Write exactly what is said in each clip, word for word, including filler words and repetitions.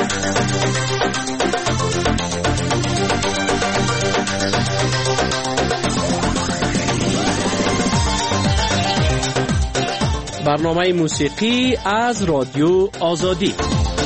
برنامه موسیقی از رادیو آزادی.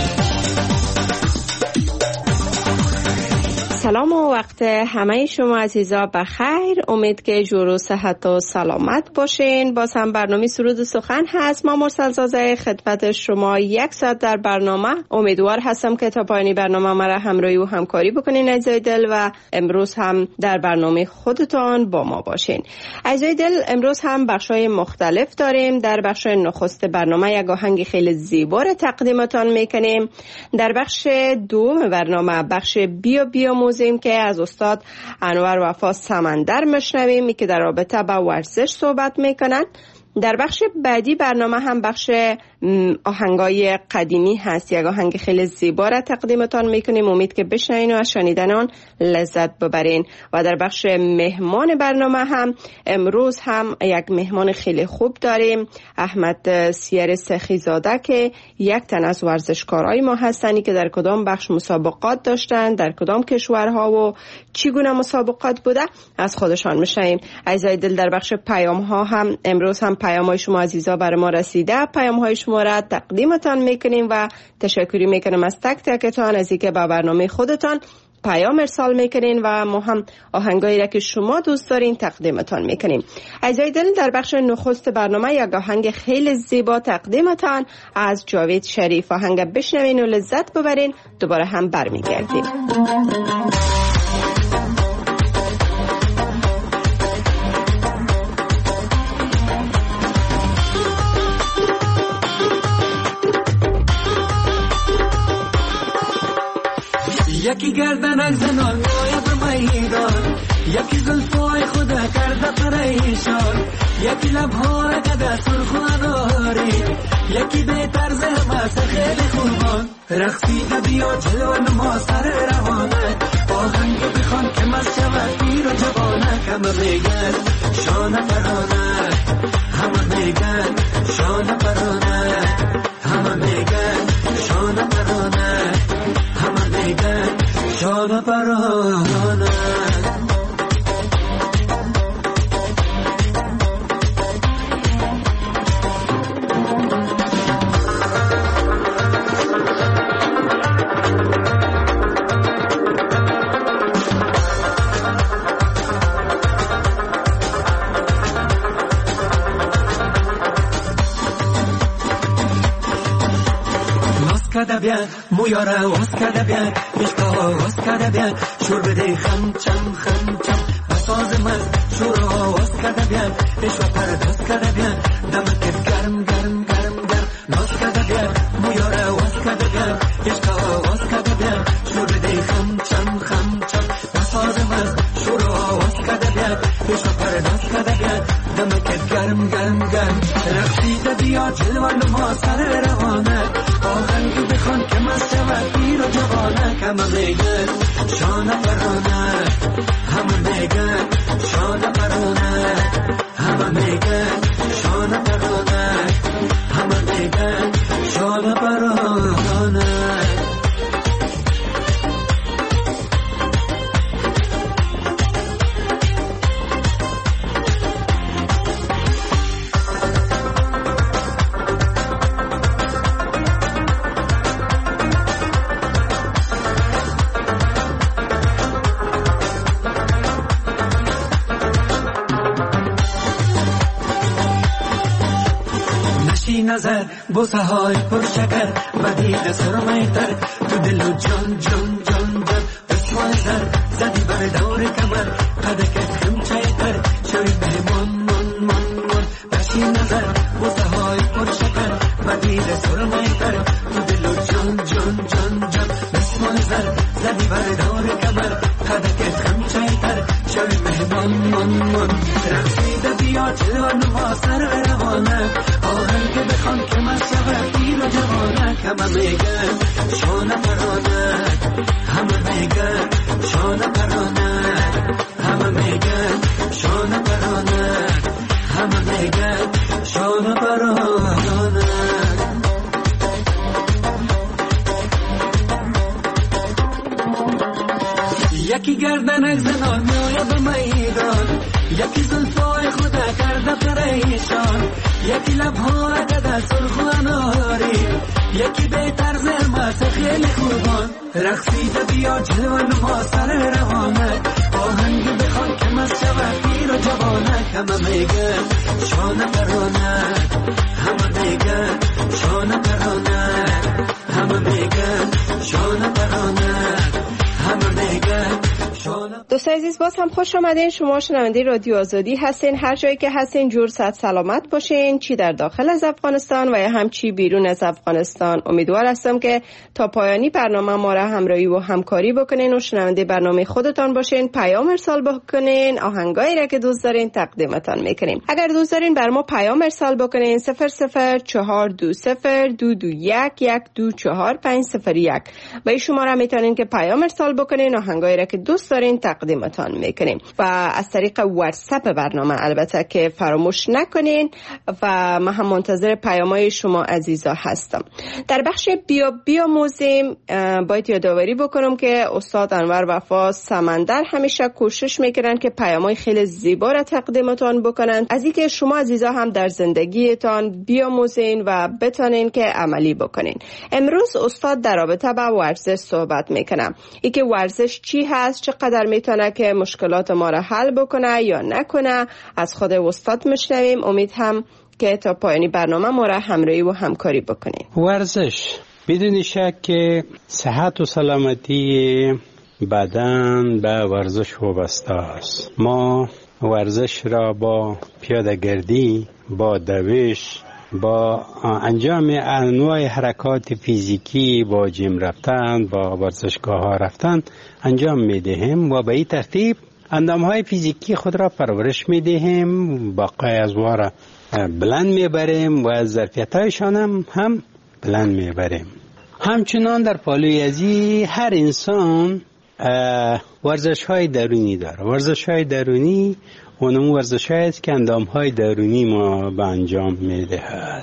سلام و وقت همه شما عزیزا بخیر. امید که جور و صحت و سلامت باشین. باز هم برنامه سرود و سخن هست. ما مرسل زاده خدمت شما یک ساعت در برنامه. امیدوار هستم که تا پایانی برنامه مرا همراهی و همکاری بکنین عزیزای دل و امروز هم در برنامه خودتان با ما باشین. عزیزای دل، امروز هم بخشای مختلف داریم. در بخش نخست برنامه یک آهنگ خیلی زیبا را تقدیمتان میکنیم. در بخش دوم برنامه بخش بیا بیا موزیم که از استاد انور وفا سمندر مشنویم که در رابطه با ورزش صحبت میکنن. در بخش بعدی برنامه هم بخش آهنگای قدیمی هست. یک آهنگ خیلی زیبا را تقدیمتان میکنیم. امید که بشنوین و از شنیدن آن لذت ببرین. و در بخش مهمان برنامه هم امروز هم یک مهمان خیلی خوب داریم، احمد سیر سخیزاده که یک تن از ورزشکارای ما هستند که در کدام بخش مسابقات داشتن، در کدام کشورها و چگونه مسابقات بوده از خودشان میشنویم. عزیزای دل، در بخش پیام ها هم امروز هم پیام های شما عزیزا برای ما رسیده. پیام های شما را تقدیمتان میکنیم و تشکری میکنم از تک تکتان از اینکه با برنامه خودتان پیام ارسال میکنین و ما هم آهنگایی را که شما دوست دارین تقدیمتان میکنیم. عزیزای دل، در بخش نخست برنامه یک آهنگ خیلی زیبا تقدیمتان از جاوید شریف. آهنگ بشنوین و لذت ببرین. دوباره هم برمیگردیم. یکی گردنک زنان مایه به میدان، یکی زلفای خدا کرده پریشان، یکی لبهای قده سرخ و اناری، یکی به طرز همه خیلی خوبان. رقصیده بیا جلو نما سر روانه، آهنگ بخوان که مست شود پیر و جوانه. همه میگن شانه پرانه، همه میگن شانه پرانه، همه میگن شانه پرانه، همه میگن شانه پرانه. واسکده بیان مویاره واسکده بیان عشقا واسکده بیان شور بده خم چم خم چم بساز من شورا واسکده بیان عشقا پرداز کده بیان دمکت گرم گرم گرم گرم واسکده بیان مویاره واسکده بیان عشقا واسکده بیان شور بده خم چم خم چم بساز من شورا واسکده بیان عشقا پرداز کده بیان دمکت گرم گرم گرم. رقصیده بیا جلوان ما سر روانه، آهنگ بخوان که مست شود پیر و جوانه. همه میگن شانه پرانه، همه میگن شانه پرانه، همه میگن شانه پرانه، همه میگن شانه پرانه. نظر بوسه های پرشکر و دید سرمای تر تو دل و جان جان جان جان بسوال زر زدی بر دور کمر قدکت هم چای تر شوی به من من من من. بشی نظر بوسه های پرشکر و دید سرمای تر تو دل و جان جان جان جان بسوال زر زدی بر دور کمر قدکت هم چای تر شوی به من من من. رقصیده بیا جلوان ما سر روانه، آهنگ بخوان که مست شود پیر و جوانه. همه میگن شانه پرانه، همه میگن شانه پرانه، همه میگن شانه پرانه، همه میگن شانه پرانه. یکی گردنک زنان میایه به میدان، یکی زلفای خدا کرده پریشان، یکی لبها داده سرخ و اناری، یکی به طرز مست خیلی خوبان. رقصیده بیا جوان ما سر روانک، آهنگ بخوان که مست شود پیر و جوانک. همه میگن شانه پرانک، همه میگن شانه پرانک، همه میگن شانه پرانک، همه میگن. دوستان عزیز باز هم خوش آمدین. شما شنونده رادیو آزادی هستین. هر جایی که هستین جور صحت سلامت باشین، چی در داخل از افغانستان و یا هم چی بیرون از افغانستان. امیدوار هستم که تا پایانی برنامه ما را همراهی و همکاری بکنین و شنونده برنامه خودتان باشین، پیام ارسال بکنین، آهنگایی را که دوست دارین تقدیمتان میکنیم. اگر دوست دارین بر ما پیام ارسال بکنین صفر صفر چهار دو صفر دو دو یک یک دو چهار پنج صفر یک به این شماره میتونین که پیام ارسال بکنین، آهنگایی را که دوست دارین تقدیمتان میکنیم. و از طریق واتساپ برنامه البته که فراموش نکنین و من هم منتظر پیامای شما عزیزا هستم. در بخش بیا بیا موزیم باید یادآوری بکنم که استاد انور وفا سمندر همیشه کوشش میکنن که پیامای خیلی زیبا را تقدیمتان بکنن، از اینکه شما عزیزا هم در زندگیتان بیاموزین و بتونین که عملی بکنین. امروز استاد در رابطه با ورزش صحبت میکنه، اینکه ورزش چی هست، چقدر میتونه که مشکلات ما را حل بکنه یا نکنه. از خود استاد میشنویم. امید هم که تا پایانی برنامه ما را همراهی و همکاری بکنیم. ورزش بدون شک که صحت و سلامتی بدن به ورزش وابسته است. ما ورزش را با پیاده گردی، با دوش، با انجام انواع حرکات فیزیکی، با جیم رفتن، با ورزشگاه ها رفتن انجام می دهیم و به این ترتیب اندام های فیزیکی خود را پرورش می دهیم، باقی از وارا بلند می بریم و ظرفیت هایشان هم, هم بلند می بریم. همچنان در پالوی ازی هر انسان ورزش های درونی داره. ورزش های درونی اونم ورزش هاییست که اندام های درونی ما به انجام می دهد.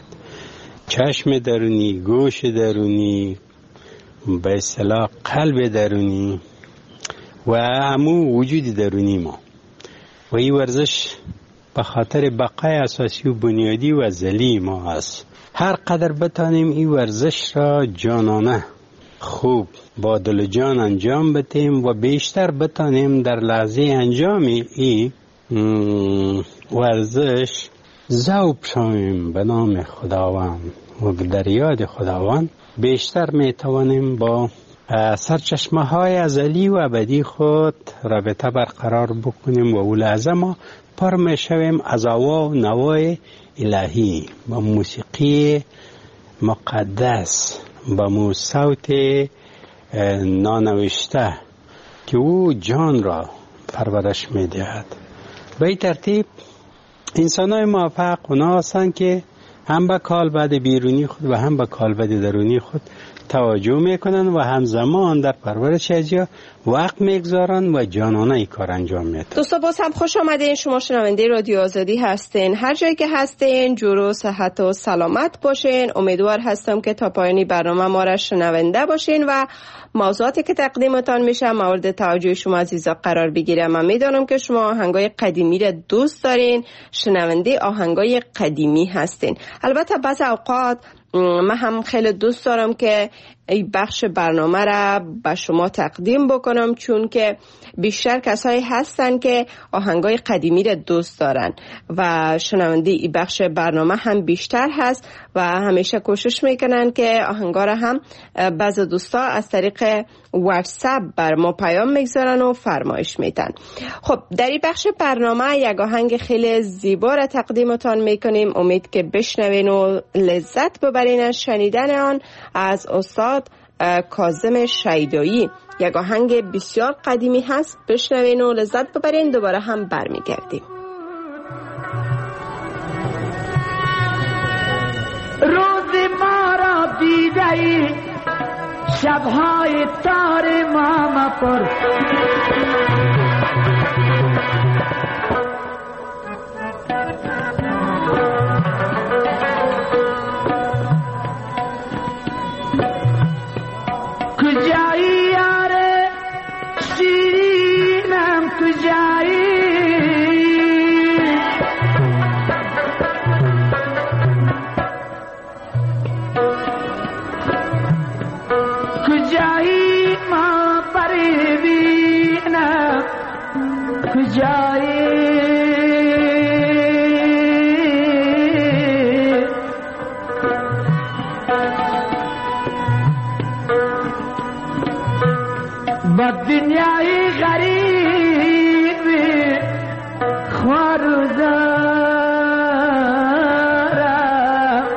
چشم درونی، گوش درونی، به اصطلاح قلب درونی و همو وجود درونی ما. و این ورزش به خاطر بقای اساسی و بنیادی و ازلی ما است. هر قدر بتانیم این ورزش را جانانه خوب با دل و جان انجام بدیم و بیشتر بتانیم در لحظه انجام این ورزش ذوب شویم به نام خداوند و در یاد خداوند، بیشتر میتوانیم با سرچشمه های ازلی و ابدی خود رابطه برقرار بکنیم و اون لحظه ما پر میشویم از آوا و نوای الهی، با موسیقی مقدس، با مو صوت نانوشته که او جان را پرورش میدهد. به این ترتیب انسان های موفق اونا هستند که هم به کالبد بیرونی خود و هم به کالبد درونی خود توجه میکنن و همزمان در پرورش ازیا وقت میگذارن و جانانه ای کار انجام میدن. دوستا باز هم خوش آمدین. شما شنونده رادیو آزادی هستین. هر جایی که هستین جور و صحت و سلامت باشین. امیدوار هستم که تا پایانی برنامه ما را شنونده باشین و موضوعاتی که تقدیمتان میشه مورد توجه شما عزیزا قرار بگیره. من میدونم که شما آهنگای قدیمی را دوست دارین، شنونده آهنگای قدیمی هستین. البته بعض اوقات من هم خیلی دوست دارم که این بخش برنامه را به شما تقدیم بکنم، چون که بیشتر کسایی هستن که آهنگای قدیمی را دوست دارن و شنونده این بخش برنامه هم بیشتر هست و همیشه کوشش میکنن که آهنگا را هم بعض دوستا از طریق واتساپ بر ما پیام میگذارن و فرمایش میدن. خب در این بخش برنامه یک آهنگ خیلی زیبا را تقدیمتان میکنیم. امید که بشنوین و لذت ببرین از شنیدن آن. از استاد کاظم شیدایی یک آهنگ بسیار قدیمی هست، بشنوین و لذت ببرین. دوباره هم برمیگردیم. روز ما را دیدی شبهای تار ما مپر، کجایی یاره شیری کجایی ما ببینم کجایی با دنیای غریب خوارزارم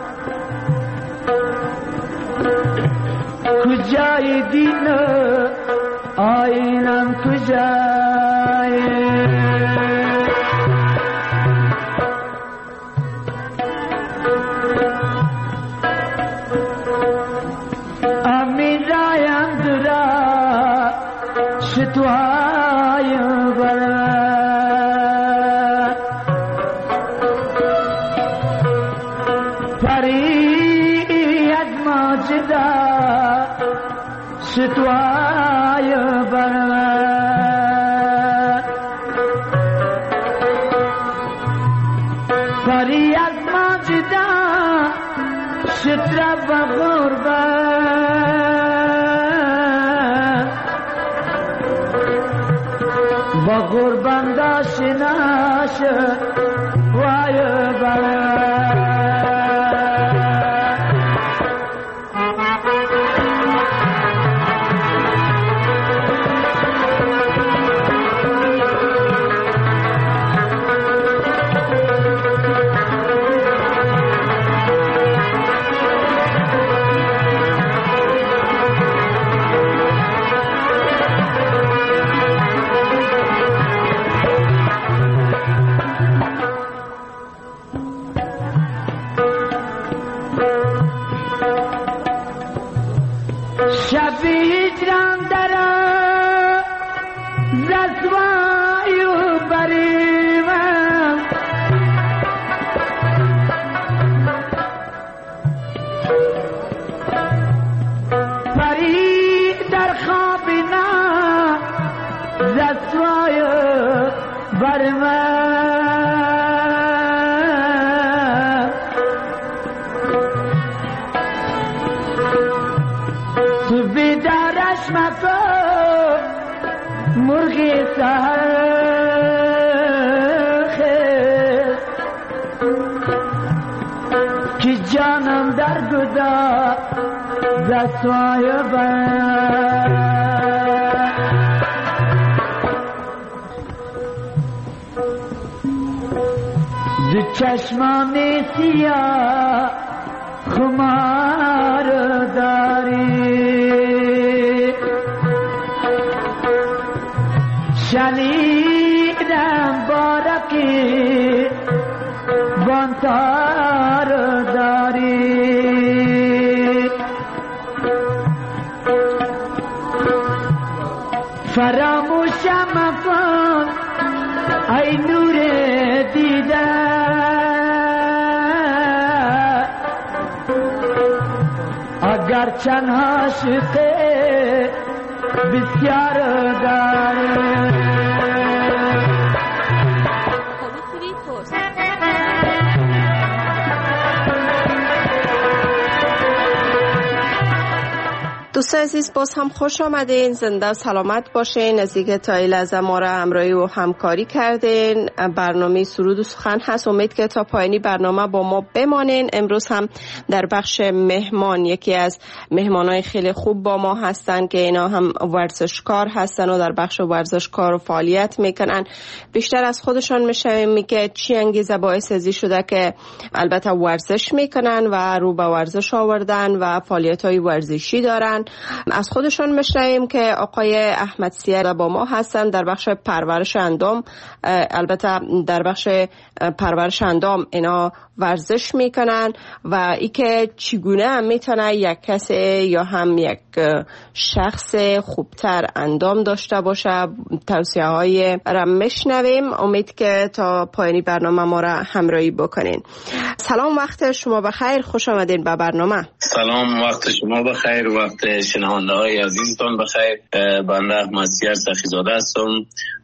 کجای دین آینم کجای امین رایم درا شتوای برم پری از ماجدا شتوای برم پری از ماجدا شتر بغربت با غربان داشتناش وای برم مرغی سرخ که جانم در گذار دستوای بر دو چشمان سیاه خمار داری شنیدم بارکی بانتار داری فراموشم کن ای نور دیده اگر چند عاشقه بسیار داره دوستان عزیز باز هم خوش آمدین، زنده سلامت باشین. از اینکه تا این لحظه ما را همراهی و همکاری کردین. برنامه سرود و سخن هست، امید که تا پایانی برنامه با ما بمانین. امروز هم در بخش مهمان یکی از مهمانای خیلی خوب با ما هستن که اینا هم ورزشکار هستن و در بخش ورزشکار و فعالیت میکنن. بیشتر از خودشان میشنویم میگه چی انگیزه باعث ازی شده که البته ورزش میکنن و رو به ورزش آوردن و فعالیت‌های ورزشی دارن. از خودشون میشنویم که آقای احمد سیر با ما هستن در بخش پرورش اندام. البته در بخش پرورش اندام اینا ورزش میکنن و ای که چگونه هم میتونه یک کسی یا هم یک شخص خوبتر اندام داشته باشه، توصیه های را میشنویم. امید که تا پایانی برنامه ما را همراهی بکنین. سلام، وقت شما بخیر، خوش آمدین به برنامه. سلام، وقت شما بخیر، وقت شنونده های عزیزتان بخیر. بنده احمد سیر سخیزاده هستم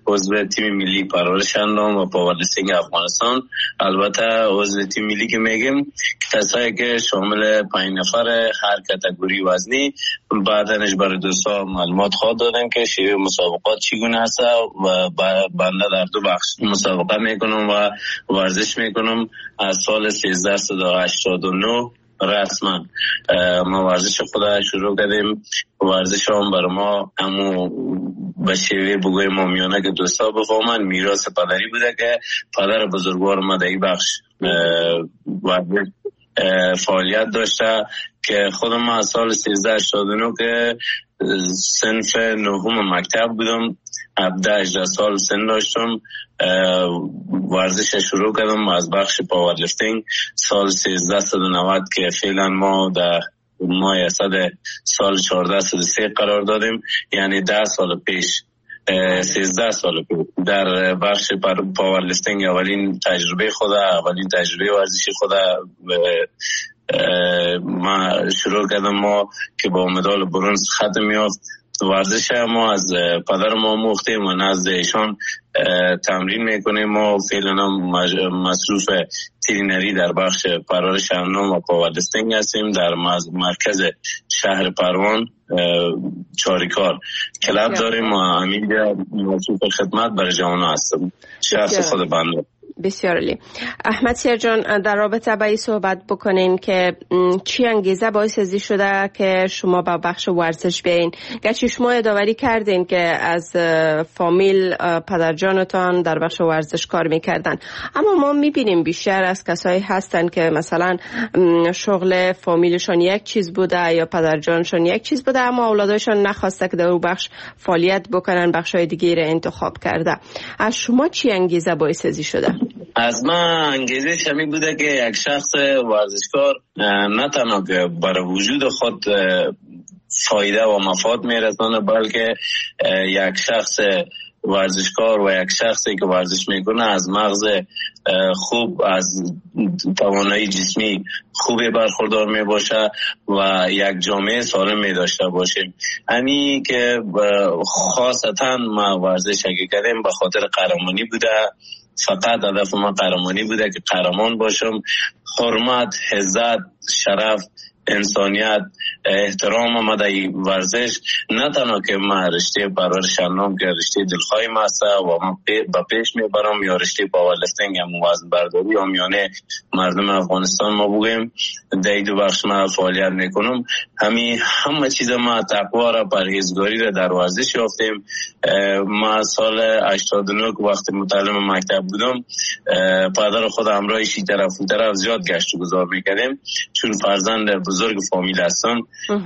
عضو تیم ملی پرورش اندام و پاورلیفتینگ افغانستان. البته عضو تیم ملی که میگیم کسایی که شامل پنج نفر هر کاتگوری وزنی. بعدنش برای دوستا معلومات خواهد دادن که شیوه مسابقات چگونه است و بنده در دو بخش مسابقه میکنم و ورزش میکنم. از سال سیزده و هشتاد و نه رسما ما ورزش خود شروع کردیم. ورزش هم برای ما همو به شیوه بگویم مامیانه که دوستا بفهمن میراث پدری بوده که پدر بزرگوار ما در این بخش ورزش فعالیت داشته که خودم از سال سیزده هشتاد و نه که صنف نهم مکتب بودم، هفده هجده سال سن داشتم، ورزش شروع کردم از بخش پاورلیفتینگ سال سیزده و نود که فعلا ما در ماه اسد سال چهارده و سه قرار دادیم، یعنی ده سال پیش سیزده سال پیش در بخش پاورلیفتینگ اولین تجربه خود اولین تجربه ورزشی خود ما شروع کردم ما که با مدال برنز ختم یافت. ورزش ما از پدر ما مختیم و نزد ایشان تمرین میکنیم و فعلا مصروف ترینری در بخش پرورش اندام و پاورلیفتینگ هستیم در مرکز شهر پروان چاریکار کلاب داریم و همین مصروف خدمت برای جوانان هستم. شخص خود بنده. بسیار عالی. احمد سیر جان، در رابطه با این صحبت بکنین که چی انگیزه باعث ازی شده که شما با بخش ورزش بیاین؟ گرچه شما یادآوری کردین که از فامیل پدرجانتان در بخش ورزش کار میکردن، اما ما میبینیم بیشتر از کسایی هستن که مثلا شغل فامیلشان یک چیز بوده یا پدرجانشان یک چیز بوده، اما اولادشان نخواسته که در اون بخش فعالیت بکنن، بخشای دیگه را انتخاب کرده. از شما چی انگیزه باعث ازی شده؟ از من انگیزه همین بوده که یک شخص ورزشکار نه تنها که برای وجود خود فایده و مفاد میرسانه، بلکه یک شخص ورزشکار و یک شخصی که ورزش میکنه از مغز خوب، از توانایی جسمی خوبی برخوردار می باشه و یک جامعه سالم می داشته باشه. همین که خاصتا ما ورزش اگه کردیم به خاطر قهرمانی بوده، فقط هدف من قهرمانی بوده که قهرمان باشم. حرمت، عزت، شرف، انسانیت، احترام ما در ورزش نه تنها که ما رشته پرورش اندام که رشته دلخواه ما است و ما با پیش میبرم یا رشته پاورلیفتینگ یا وزن برداری یا میانه مردم افغانستان ما بگیم در دو بخش ما فعالیت میکنم. همین همه چیز ما تقوا را پرهیزگاری را در ورزش یافتیم. ما سال هشتاد و نه وقتی متعلم مکتب بودم پدر خود همراهش این طرف اون طرف زیاد گشت و گذار میکردیم چون فرزند بزرگ فامیل هستم.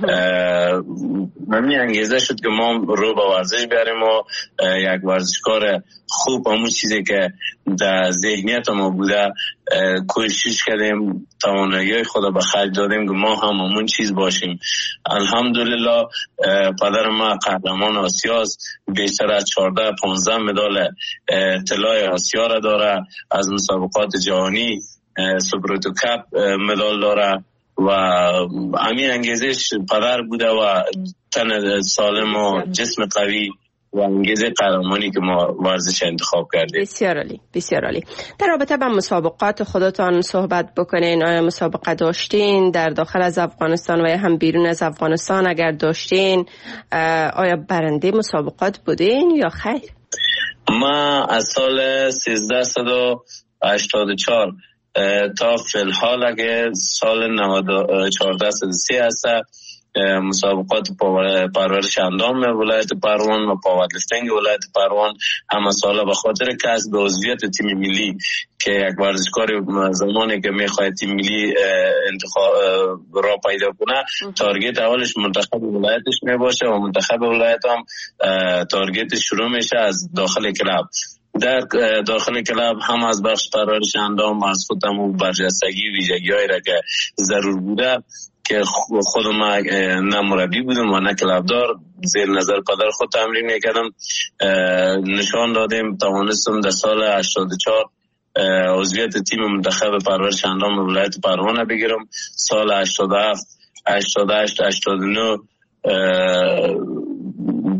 همین انگیزه شد که ما رو با ورزش بیاریم و یک ورزشکار خوب همون چیزی که در ذهنیت ما بوده کوشش کردیم توانایی خود به خرج دادیم که ما هم همون چیز باشیم. الحمدلله پدر ما قهرمان آسیا است، بیشتر از چهارده پانزده مدال طلای آسیا را داره، از مسابقات جهانی سوپروتو کپ مدال داره و همین انگیزش پدر بوده و تن سالم و جسم قوی و انگیزه قهرمانی که ما ورزش انتخاب کردیم. بسیار عالی، بسیار عالی. در رابطه با مسابقات خودتان صحبت بکنین. آیا مسابقه داشتین در داخل از افغانستان و یا هم بیرون از افغانستان؟ اگر داشتین آیا برنده مسابقات بودین یا خیر؟ ما از سال سیزده و هشتاد و چهار تا فی‌الحال اگه سال چهارده و سه هست مسابقات پرورش اندام ولایت پروان و پاورلیفتینگ ولایت پروان همه ساله به خاطر کسب عضویت تیم ملی که یک ورزشکار زمانی که میخواد تیم ملی انتخاب را پیدا کنه تارگت اولش منتخب ولایتش میباشه و منتخب ولایت هم تارگتش شروع میشه از داخل کلاب. در داخل کلاب هم از بخش پرورش اندام از خودمون برجستگی ویژگی‌هایی را که ضرور بوده که خود ما نه مربی بودم و نه کلابدار زیر نظر پدر خود تمرین میکردم نشان دادیم توانستم در سال هشتاد و چهار عضویت تیم منتخب پرورش اندام ولایت پروان بگیرم. سال هشتاد و هفت هشتاد و هشت هشتاد و نه تا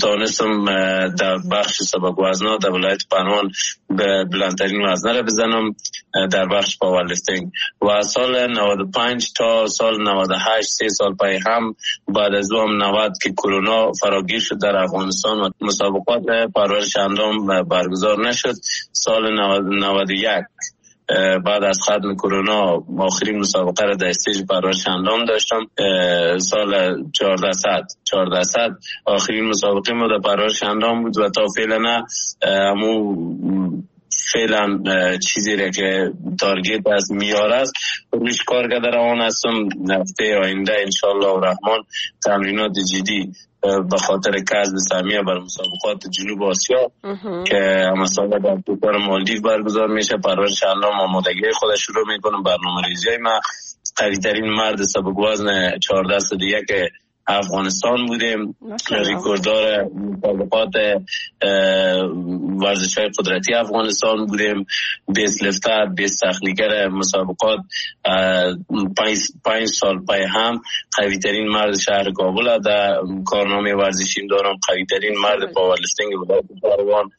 تانستم در بخش سبک وزنا در ولایت پنوان به بلندترین وزنه را بزنم در بخش پاورلیفتینگ و از سال نود و پنج تا سال نود و هشت سه سال پای هم بعد از اون نود که کرونا فراگیر شد در افغانستان و مسابقات پرورش اندام برگزار نشد، سال نود و یک بعد از ختم کرونا آخرین مسابقه را در استیج پرورش اندام داشتم. سال چهارده صد آخرین مسابقه ما در پرورش اندام بود و تا فعلا نه همو فعلا چیزی را که تارگت از میار است روش کار کرده روان هستم. هفته آینده انشالله و رحمان تمرینات جدی به خاطر کسب سهمیه بر مسابقات جنوب آسیا که مسابقه در کشور مالدیو برگزار میشه، پرورش اندام آمادگی خودش شروع میکنم. برنامه ریزی ما قوی ترین مرد سبک وزن چهارده صد و یک افغانستان بودیم، ریکورددار مسابقات ورزش‌های قدرتی افغانستان بودیم، بیست لفتر، بیست تخنیکر مسابقات پنج, پنج سال پای هم قوی ترین مرد شهر کابل در کارنامه ورزشیم دارم، قوی ترین مرد پاورلیفتینگ ولایت پروان.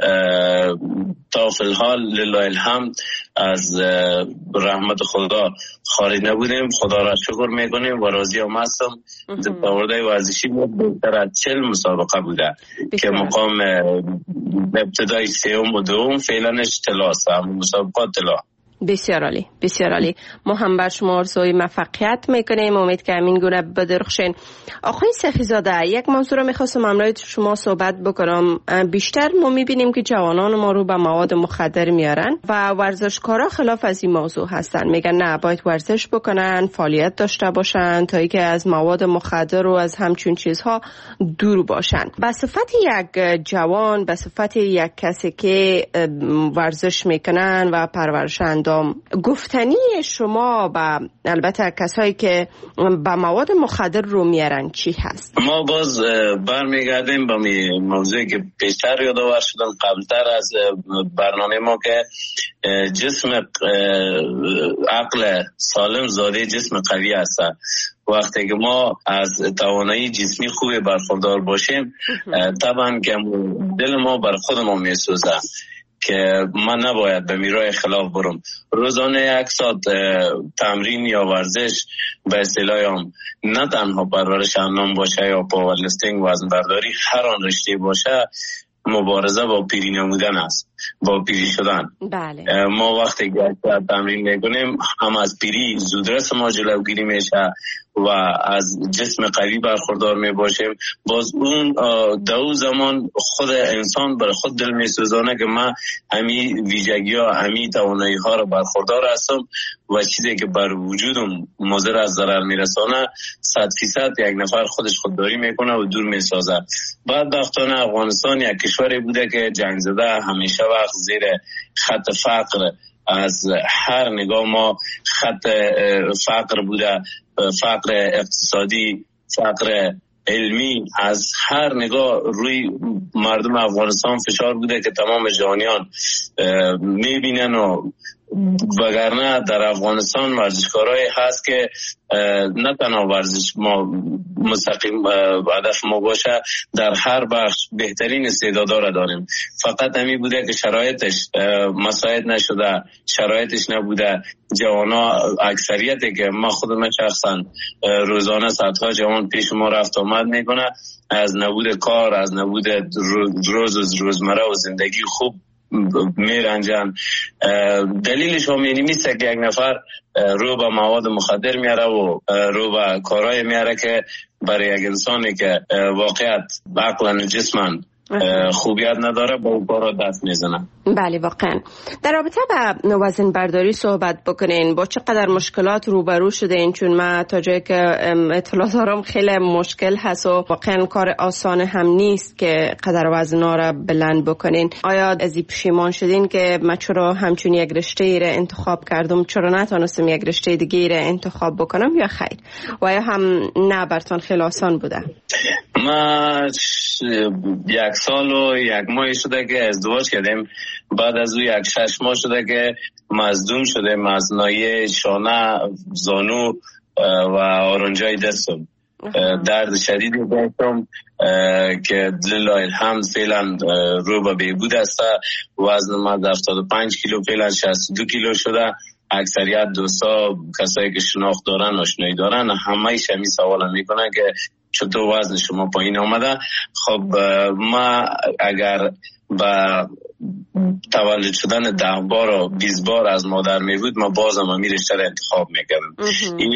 تا فی الحال لله الحمد از رحمت خدا خارج نبودیم، خدا را شکر میکنیم و راضی هم هستم. دورده ورزشی بیشتر از چهل مسابقه بوده که مقام ابتدای سوم و دوم فعلنش طلاست، هم مسابقات طلا. بسیار عالی، بسیار عالی. ما هم بر شما آرزوی موفقیت میکنیم، امید که همین گونه بدرخشین. آقای سخیزاده، یک موضوع رو میخواستم امروز شما صحبت بکنم. بیشتر ما میبینیم که جوانان ما رو به مواد مخدر میارن و ورزشکارا خلاف از این موضوع هستن، میگن نه باید ورزش بکنن، فعالیت داشته باشن تا اینکه از مواد مخدر و از همچون چیزها دور باشن. به صفت یک جوان، به صفت یک کسی که ورزش میکنن و پرورشند، گفتنی شما با البته کسایی که با مواد مخدر رو میارن چی هست؟ ما باز برمیگردیم به موضوعی که پیشتر یادآور شدم قبلتر از برنامه ما که جسم عقل سالم زاده جسم قوی هست. وقتی که ما از توانایی جسمی خوب برخوردار باشیم طبعا که دل ما بر خودمون میسوزه که من نباید به میرای خلاف برم. روزانه یک ساعت تمرین یا ورزش به اصطلاح هم نه تنها پرورش اندام باشه یا پاورلیفتینگ وزن برداری، هر آن رشته باشه مبارزه با پیری نمودن است، با پیری شدن. بله. ما وقتی که تمرین میکنیم هم از پیری زودرس ما جلوگیری میشه و از جسم قوی برخوردار می باشیم. باز اون دو زمان خود انسان بر خود دل می سوزانه که من همی ویژگی ها همی توانایی ها را برخوردار هستم و چیزی که بر وجودم مضر از ضرر می رسانه صد فیصد یک نفر خودش خودداری میکنه و دور می سازه. بعد بختانه افغانستان یک کشوری بوده که جنگ زده همیشه وقت زیر خط فقر، از هر نگاه ما خط فقر بوده، فقر اقتصادی، فقر علمی، از هر نگاه روی مردم افغانستان فشار بوده که تمام جهانیان میبینن و وگرنه در افغانستان ورزشکارایی هست که نه تنها ورزش ما مستقیم هدف ما باشه، در هر بخش بهترین استعدادا را داریم، فقط همین بوده که شرایطش مساعد نشده، شرایطش نبوده. جوانا اکثریتی که ما خودم شخصا روزانه صدها جوان پیش ما رفت آمد میکنه، از نبود کار، از نبود روز روزمره و زندگی خوب میرنجن. دلیلش هم اینی نیست که یک نفر رو به مواد مخدر میاره و رو به کارهای میاره که برای یک انسانی که واقعیت عقلن و جسمن خوبیت نداره با اون کارا دست میزنن. بله واقعا. در رابطه با وزن برداری صحبت بکنین، با چقدر مشکلات روبرو شدین؟ چون من تا جایی که اطلاع دارم خیلی مشکل هست و واقعا کار آسان هم نیست که قدر وزنا را بلند بکنین. آیا از این پشیمان شدین که من چرا همچون یک رشته ای را انتخاب کردم، چرا نتونستم یک رشته دیگه ای را انتخاب بکنم یا خیر؟ و آیا هم نه براتون خیلی آسان بوده؟ ما یک سال و یک ماه شده که ازدواج کردیم، بعد از او یک شش ماه شده که مصدوم شدیم از ناحیه شانه، زانو و آرنجای دستم. درد شدیدی داشتم که لله الحمد فعلا رو به بهبود است. وزن من هفتاد و پنج کیلو فعلا شصت و دو کیلو شده. اکثریت دوستا کسایی که شناخت دارن آشنایی دارن همه شمی سوال میکنن که چطور وزن شما پایین آمده. خب ما اگر با تولد شدن ده بار و بیست بار از مادر می بود ما بازم همی رشته را انتخاب میکردم. این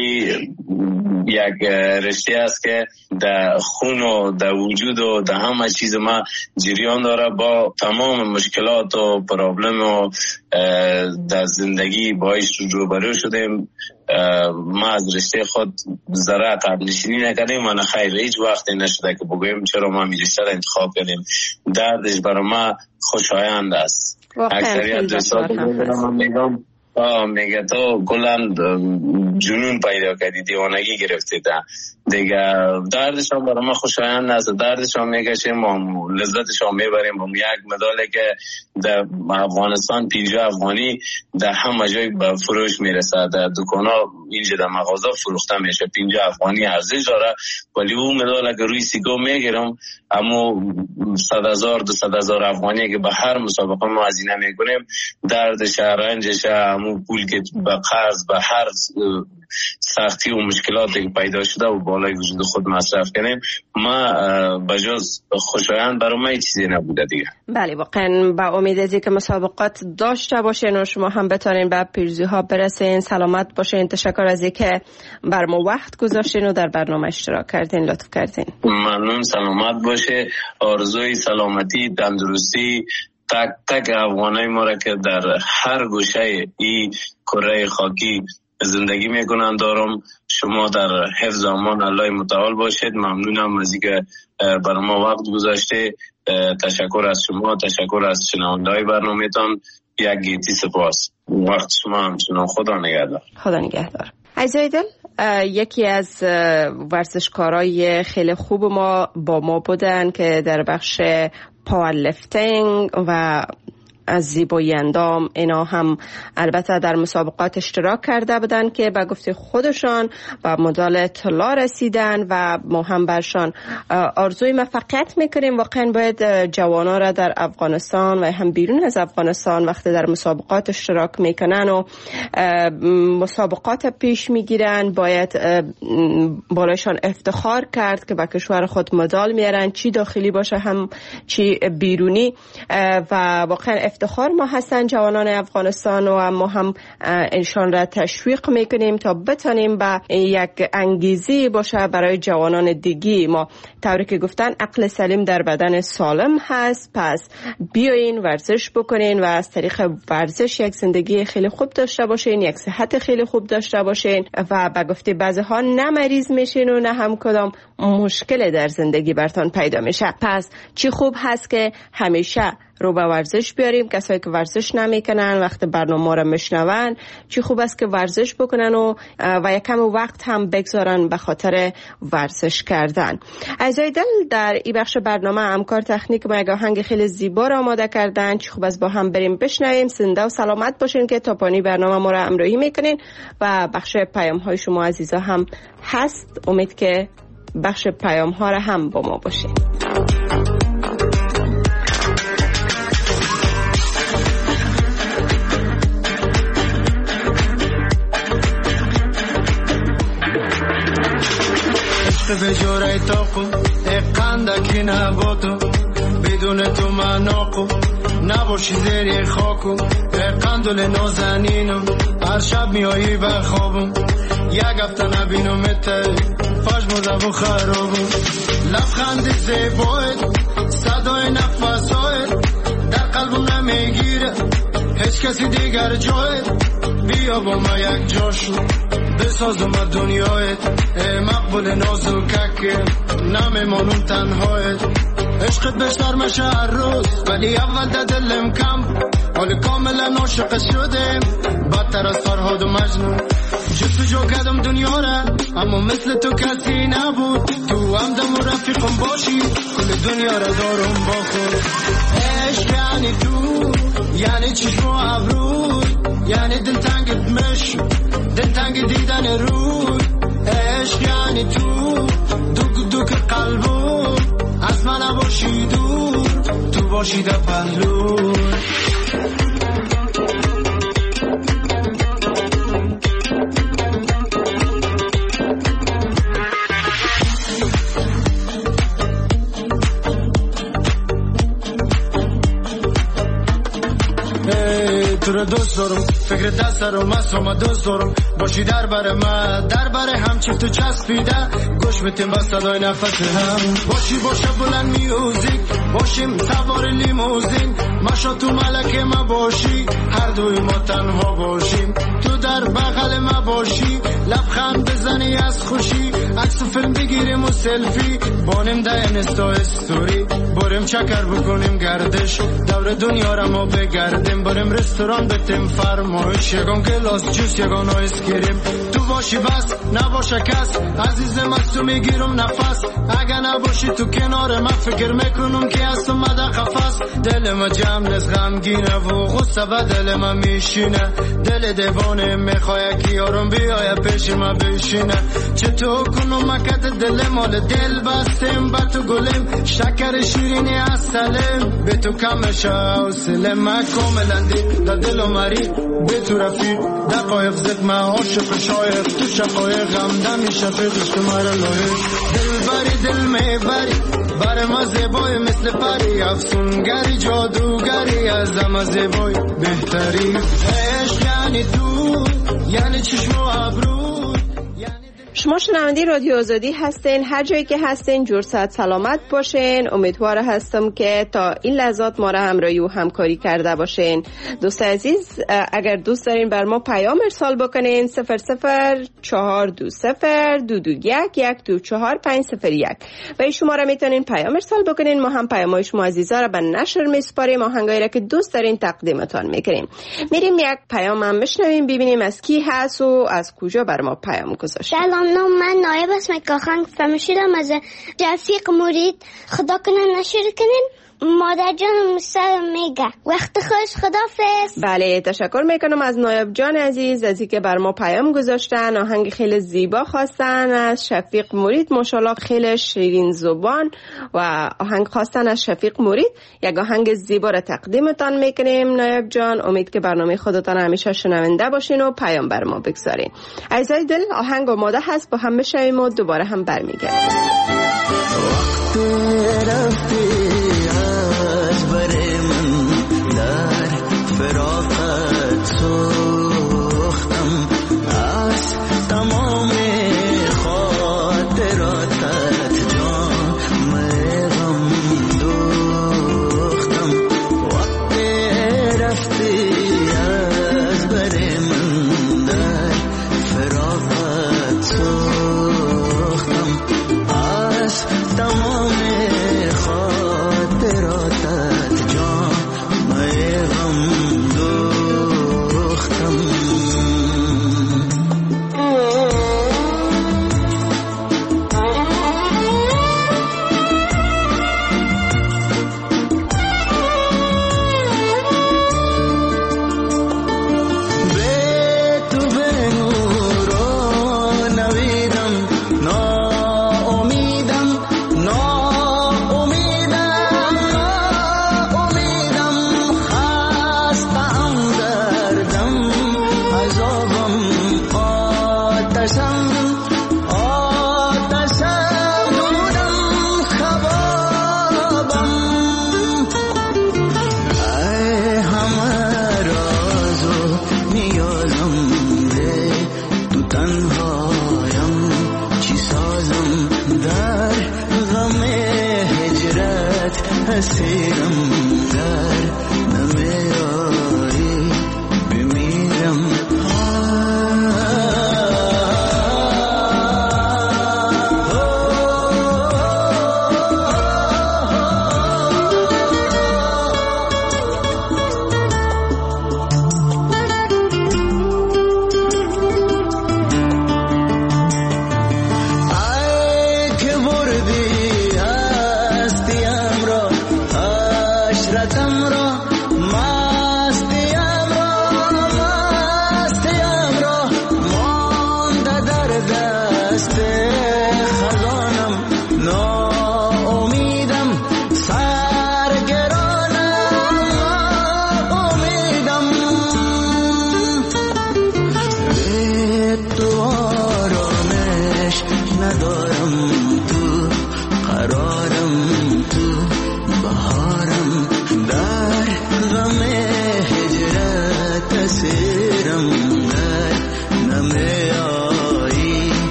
یک رشته است که در خون و در وجود و در همه چیز ما جریان داره. با تمام مشکلات و پرابلم و در زندگی باش روبرو شدیم. ما از رشته خود ذره عقب نشینی نکردیم. من خیر هیچ وقت نشده که بگویم چرا ما می رشته را انتخاب کردیم. دردش برای ما خوشایند است. اکثریت دوستان من میگم آه میگه تو کلند جنون پیدا کردی، دیوانگی گرفتی تا دیگه. دردش هم برای ما خوشایند است. دردش هم میکشیم ما لذتش هم میبریم. با یک مداله که در افغانستان پنجاه افغانی در همه جای به فروش میرسه. در دکان ها اینجا در مغازه فروخته میشه. پنجاه افغانی ارزش داره، ولی اون مداله که روی سیگو میگیرم اما صد هزار دو صد هزار افغانی که به هر مسابقه ما هزینه میکنیم، دردش رنجش همون پول که به قرض به هر سختی و مشکلاتی که پیدا شده و بالای وجود خود مصرف کنیم، ما بجز خوشایند برای ما چیزی نبوده دیگه. بله واقعا با امید از اینکه مسابقات داشته باشین و شما هم بتونین به پیروزی ها برسین. سلامت باشین. تشکر از اینکه بر ما وقت گذاشتین و در برنامه اشتراک کردین. لطف کردین. ممنون. سلامت باشه. آرزوی سلامتی تندرستی تک تک افغانای ما را که در هر گوشه این کره خاکی زندگی میکنن دارم. شما در حفظ امان الله متعال باشید. ممنونم از اینکه برای ما وقت گذاشته. تشکر از شما، تشکر از شنونده‌های برنامه‌تان. یک گیتی سپاس. وقت شما همچنان. خدا نگهدار. خدا نگهدار. عزیزای دل، یکی از ورزشکارای خیلی خوب ما با ما بودن که در بخش پاورلیفتینگ و از زیبایی اندام اینا هم البته در مسابقات اشتراک کرده بودن که به گفته خودشان و مدال طلا رسیدن و ما هم برشان آرزوی موفقیت میکنیم. واقعا باید جوانا را در افغانستان و هم بیرون از افغانستان وقتی در مسابقات اشتراک میکنن و مسابقات پیش میگیرن باید بالایشان افتخار کرد که به کشور خود مدال میارن، چی داخلی باشه هم چی بیرونی. و واقعا افتخار ما هستن جوانان افغانستان و ما هم انشان را تشویق میکنیم تا بتانیم به یک انگیزی باشه برای جوانان دیگی ما. طوری که گفتن عقل سلیم در بدن سالم هست، پس بیاین ورزش بکنین و از طریق ورزش یک زندگی خیلی خوب داشته باشین، یک صحت خیلی خوب داشته باشین و به گفته بعضی ها نه مریض میشین و نه هم کدام مشکل در زندگی برتان پیدا میشه. پس چی خوب هست که همیشه رو به ورزش بیاریم. کسایی که ورزش نمیکنن وقت برنامه را میشنون چی خوب است که ورزش بکنن و و یکم وقت هم بگذارن به خاطر ورزش کردن. عزیزای دل، در این بخش برنامه همکار تکنیک ما یک آهنگ خیلی زیبا را آماده کردن. چی خوب است با هم بریم بشنویم. زنده و سلامت باشین که تا پایان برنامه ما را همراهی میکنین و بخش پیام های شما عزیزا هم هست. امید که بخش پیام ها را هم با ما باشین. به جوره تاقو اقنده نباتو بدون تو مناقو نباشی زیر خاکو اقندل نازنینو هر شب میایی به خوابم یک هفته نبینم ته فاش مزبو خرابم لبخند زیبایت صدای نفسایت در قلبم نمیگیره هیچ کسی دیگر جایت بیا با ما یک جاشو بسازم دنیایت مقبول نازوکک نمیمانم تنهایت عشقت بشتر مشه هر روز ولی اول ده دلم کم حال کاملا عاشق شدم بدتر از فرهاد و مجنون جستجو کردم دنیا را اما مثل تو کسی نبود تو هم دم و رفیقم باشی کل دنیا را دارم با خود عشق یعنی تو یعنی چشم و ابرو یعنی دلتنگت مش دلتنگ دیدن روی عشق یعنی تو تو که قلبم از من نباشی دور، تو باشی در پهلو. تو رو دوست دارم، فکر دست دارم، از همه دوست دارم، باشی در بر من، در بر هم چی تو چسبیده، گوش بتیم با صدای نفس هم، باشی باشه بلند میوزیک، باشیم سوار لیموزین، ماشا تو ملکه ما باشی، هر دوی ما تنها باشیم، تو در بغل ما باشی، لبخند بزنی از خوشی، عکس و فیلم بگیریم و سلفی، بانیم ده اینستا استوری، بریم چکر بکنیم گردش، دور دنیا را ما بگردیم، بریم رستوران بتیم فرمایش، یگان گلاس جوس یگان آیس کریم، تو باشی بس نباشه کس، عزیزم از تو میگیرم نفس، اگه نباشی تو کنار من فکر میکنم که از تو مده قفص، دل ما جمع نز غمگینه و غصه به دل ما میشینه، دل دیوانه میخواه که یارم بیایه پیش ما بشینه، چطور کنم مکت دل مال دل بستیم با تو گلیم، شکر شیرینی از سلم به تو کمشه و سلم ما کاملندی در دل و مری به تو رفی دقایق زد ما عاشق شایق، تو شقایق غمده می شفیقش تو مرا لایق، دل بری دل میبری بر ما زیبای مثل پری، افسونگری جادوگری از ما زیبای بهتری، عشق یعنی تو یعنی چشم و ابرو. شما شنونده رادیو آزادی هستین، هر جایی که هستین جور صحت سلامت باشین. امیدوار هستم که تا این لحظات ما را همراهی و همکاری کرده باشین. دوست عزیز اگر دوست دارین بر ما پیام ارسال بکنین صفر صفر چهار دو صفر دو دو یک یک دو چهار پنج صفر یک و شما را میتونین پیام ارسال بکنین، ما هم پیامای شما عزیزا را به نشر میسپاریم، آهنگایی را که دوست دارین تقدیمتان میکنیم. میریم یک پیام هم بشنویم ببینیم از کی هست و از کجا بر ما پیام گذاشته. سلام، من نایب اسم کاخنگ فهمیدم از رفیق مرید، خدا کنه نشر کنین. مادر جانم سر میگه وقت خوش، خدافظ. بله تشکر میکنم از نایب جان عزیز از اینکه بر ما پیام گذاشتن، آهنگ خیلی زیبا خواستن از شفیق مرید، ماشاءالله خیلی شیرین زبان و آهنگ خواستن از شفیق مرید. یک آهنگ زیبا را تقدیمتان میکنیم نایب جان، امید که برنامه خودتان همیشه شنونده باشین و پیام بر ما بگذارین. عزیزای دل آهنگ آماده هست، با هم بشویم و دوباره هم برمیگردیم. فراقت سوختم از تمام خاطراتت، جام غم دوختم وقت رفتی از بر من، در فراقت سوختم از تمام خاطراتت، جام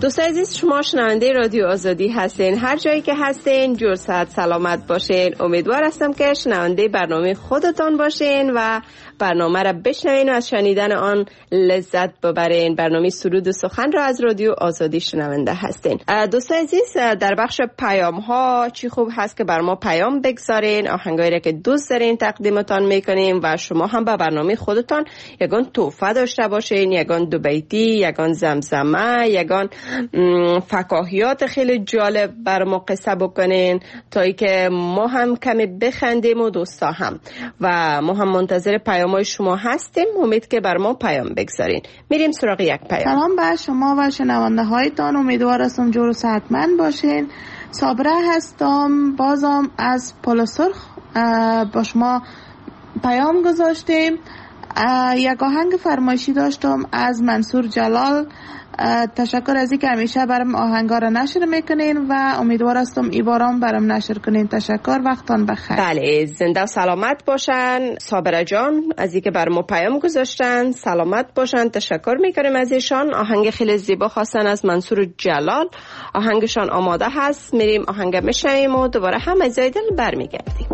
دوستان عزیز، شما شنونده رادیو آزادی هستین. هر جایی که هستین جور صحت سلامت باشین. امیدوار هستم که شنونده برنامه خودتان باشین و برنامه را بشنوین و از شنیدن آن لذت ببرین. برنامه سرود سخن را از رادیو آزادی شنونده هستین. دوستان عزیز، در بخش پیام ها چی خوب هست که بر ما پیام بگذارین، آهنگایی را که دوست دارین تقدیمتان میکنیم و شما هم به برنامه خودتان یگان تحفه داشته باشین، یگان دو بیتی، یگان زمزمه، یگان فکاهیات خیلی جالب بر ما قصه بکنین تا ای که ما هم کمی بخندیم و دوستا هم. و ما هم منتظر پیام‌های شما هستیم. امید که بر ما پیام بگذارین. میریم سراغ یک پیام. سلام به شما و شنونده هایتان. امیدوار هستم جور و صحتمند باشین. صابره هستم، بازم از پل سرخ با شما پیام گذاشتیم. یک آهنگ فرمایشی داشتم از منصور جلال. تشکر از اینکه همیشه برام آهنگا را نشر میکنین و امیدوار هستم ای بارم برام نشر کنین. تشکر، وقتان بخیر. بله، زنده و سلامت باشن صابره جان، از اینکه برام پیام گذاشتن. سلامت باشن، تشکر میکنیم از ایشان. آهنگ خیلی زیبا خواستن از منصور جلال. آهنگشان آماده هست، میریم آهنگ میشنویم و دوباره هم از دل برمیگردیم.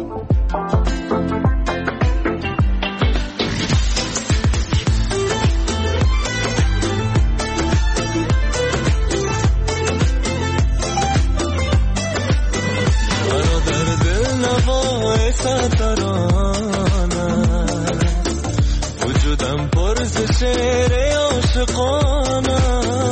وجودم پرز شعر عاشقانه،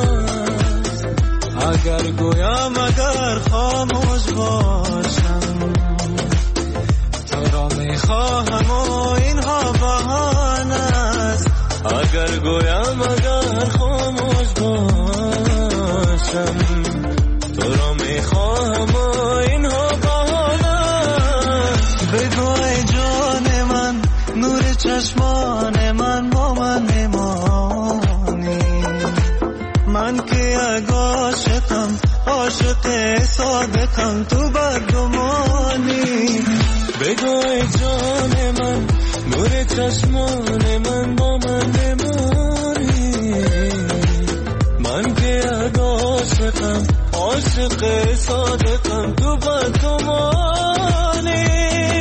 اگر گویم اگر خاموش باشم، تو را میخواهم و اینها بهانه است. اگر گویم اگر خاموش باشم، تو را میخواهم و اینها بهانه است. بگو ای جان من، نور چشمان من با من میمانی. من که یک عاشقم، عاشق صادقم، تو بدگمانی. بگو ای جان من، نور چشمان من با من میمانی. من که یک عاشقم، عاشق صادقم، تو بدگمانی.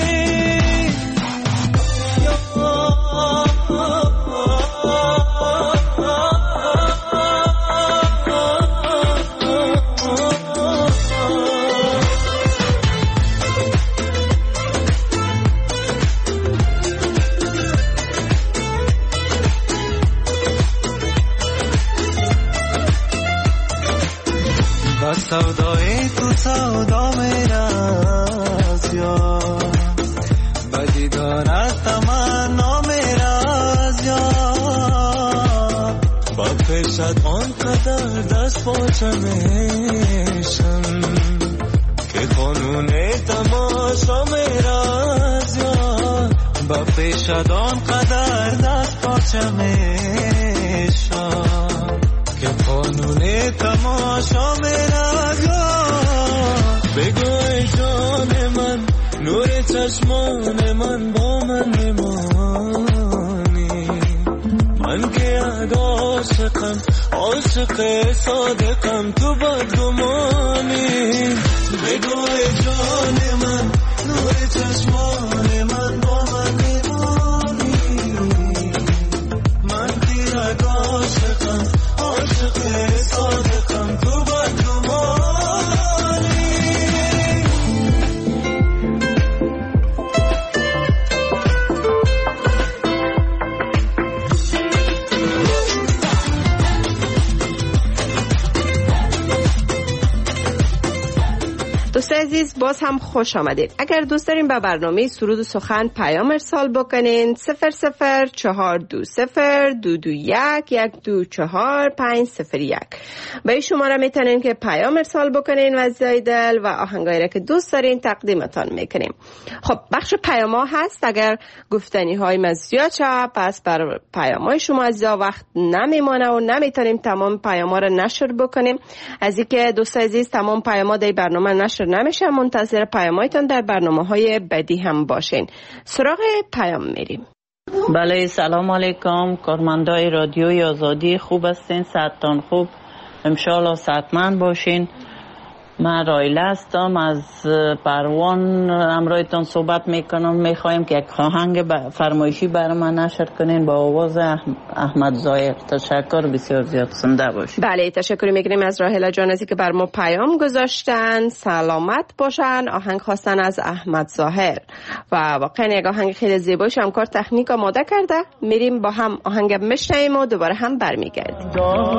سودای تو سودا میراز یا بدی دارد تمنا میراز یا با پیشت آنقدر دست باچه میشم که قانون تماشا میراز یا با پیشت آنقدر دست باچه میشم که قانون تماشا میراز. بگو ای جان من، نور چشمان من با من میمانی. من که یک عاشقم، عاشق صادقم، تو بدگمانی. بگو ای جان من، نور چشمان من با من میمانی. من که یک عاشقم، عاشق صادقم، تو بدگمانی. دوستان عزیز، باز هم خوش آمدید. اگر دوست دارین به برنامه سرود و سخن پیام ارسال بکنین، صفر صفر چهار دو صفر دو دو یک یک دو چهار پنج صفر یک به این شماره میتونین که پیام ارسال بکنین و از دل و آهنگایی را که دوست دارین تقدیمتان میکنیم. خب بخش پیام ها هست. اگر گفتنی های من زیاد شد، پس بر پیام های شما از وقت نمیمانه و نمیتونیم تمام پیام ها را نشر بکنیم. از اینکه دوستان عزیز تمام پیام ها در برنامه نشر نمیشه، منتظر پیامایتان در برنامه‌های بعدی هم باشین. سراغ پیام میریم. بله، سلام علیکم کارمندای رادیوی آزادی، خوب هستین؟ صحتتان خوب؟ انشالله صحتمند باشین. من رایله هستم از پروان امرایتان صحبت میکنم. میخوایم که یک آهنگ فرمایشی برای من نشر کنین با آواز احمد ظاهر. تشکر بسیار زیاد. زنده باشین. بله تشکر میکنیم از راهله جانتی که بر ما پیام گذاشتن. سلامت باشن. آهنگ خواستن از احمد ظاهر و واقعا یک آهنگ خیلی زیباش همکار تکنیک آماده کرده. میریم با هم آهنگ میشنویم و دوباره هم برمیگردیم.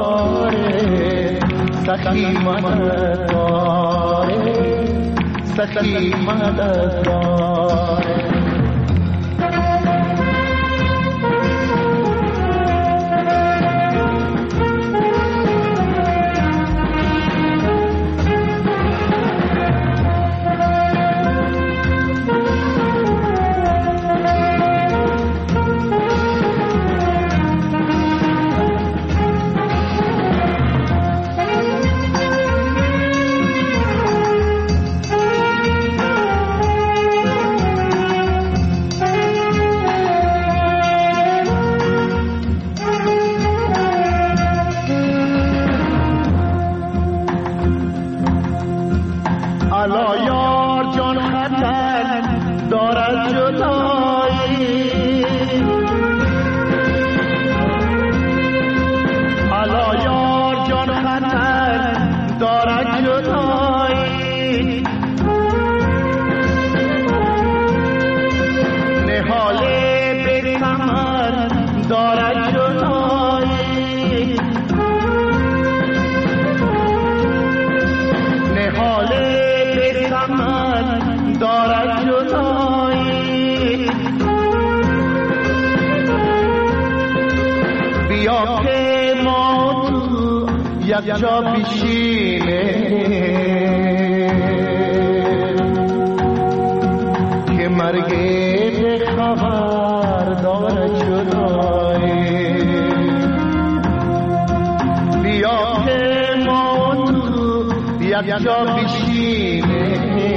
سخی مدد داره سخی مدد داره یک جا بشینه که مرگ به خبر داره جدایی بیا که ما تو یک جا بشینه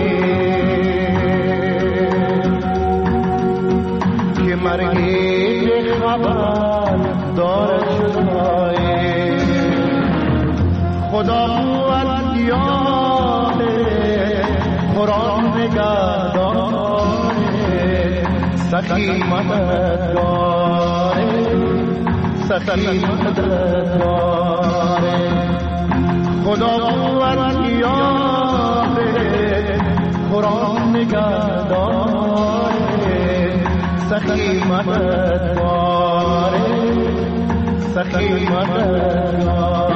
که مرگ به خبر داره جدایی خدا قوت یاره قرآن نگهداره سخی مددگاره سخی مددگاره خدا قوت یاره قرآن نگهداره سخی مددگاره سخی مددگاره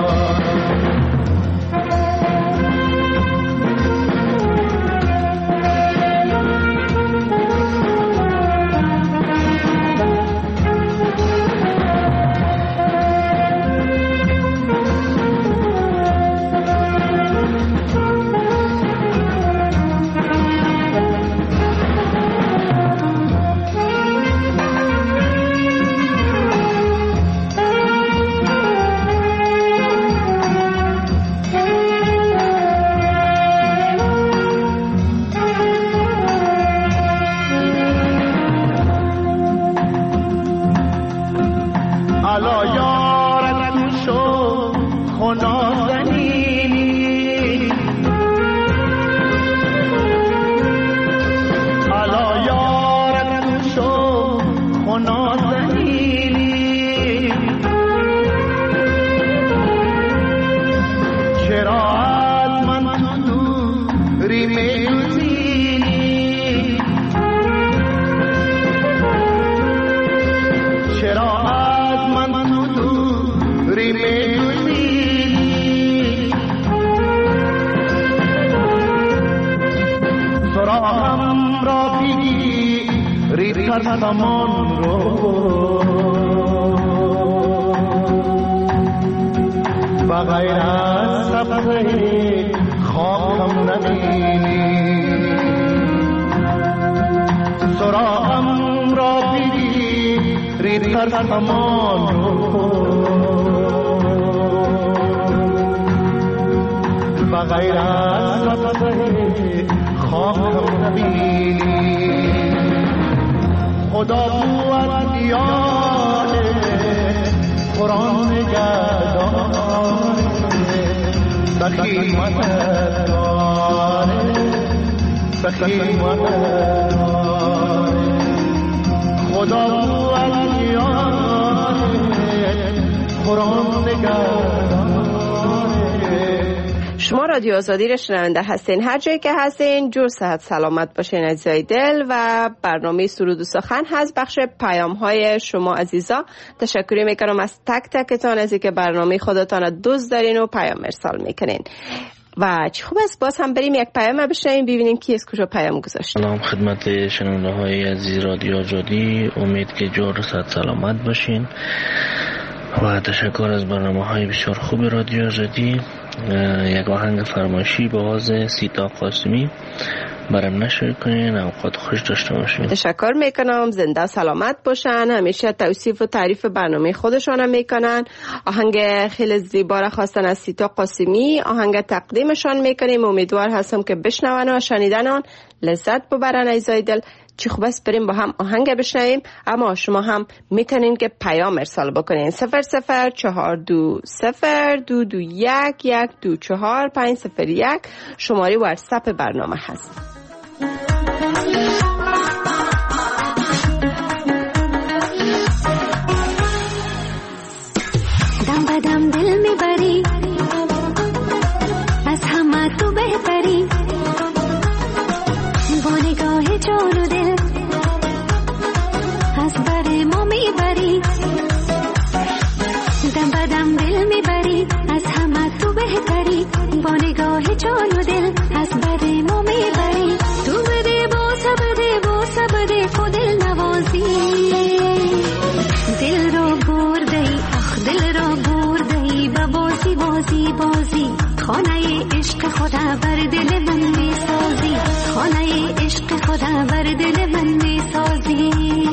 زمان رو بغیر از صفحه خاکم نبینی سراغم را بیدی ریتر زمان رو بغیر از صفحه خاکم نبینی خدا بود دیانه قرآن نگهداره سخی مددگاره سخی مددگاره خدا ولیانه قرآن نگردانه. شما رادیو آزادی را شنونده هستین، هر جایی که هستین جور صحت سلامت باشین عزیزای دل. و برنامه سرود و سخن هست، بخش پیام های شما عزیزا. تشکر میکنم از تک تکتان از اینکه برنامه خودتان دوست دارین و پیام ارسال میکنین. و چه خوب است باز هم بریم یک پیام بشنویم ببینیم کی از کجا پیام گذاشت. سلام خدمت شنونده های عزیز رادیو آزادی، امید که جور صحت سلامت باشین و تشکر از برنامه های بسیار خوب رادیو آزادی. یک آهنگ فرمایشی با آواز سیتا قاسمی برام نشر کنین، اوقات خوش داشته باشین. تشکر میکنم، زنده سلامت باشن. همیشه توصیف و تعریف برنامه خودشان هم میکنن. آهنگ خیلی زیبا را خواستن از سیتا قاسمی، آهنگ تقدیمشان میکنیم. امیدوار هستم که بشنون و شنیدن آن لذت ببرن عزیزای دل. چی خوب است بریم با هم آهنگ بشنویم، اما شما هم میتونین که پیام ارسال بکنین. صفر صفر چهار دو صفر دو دو یک یک دو چهار پنج صفر یک شماره واتساپ برنامه هست. دم بدم دل میبری، از همه تو بهتری، با نگاه جان و دل از بر ما میبری. دم بدم دل میبری، از همه تو بهتری، با نگاه جان و دل از بر ما میبری. تو بده بوسه بده بوسه بده خود دل نوازی، دل را بردی اخ دل را بردی با بازی بازی بازی. خانه عشق خدا بر دل من میسازی، خانه عشق خدا بر دل من میسازی.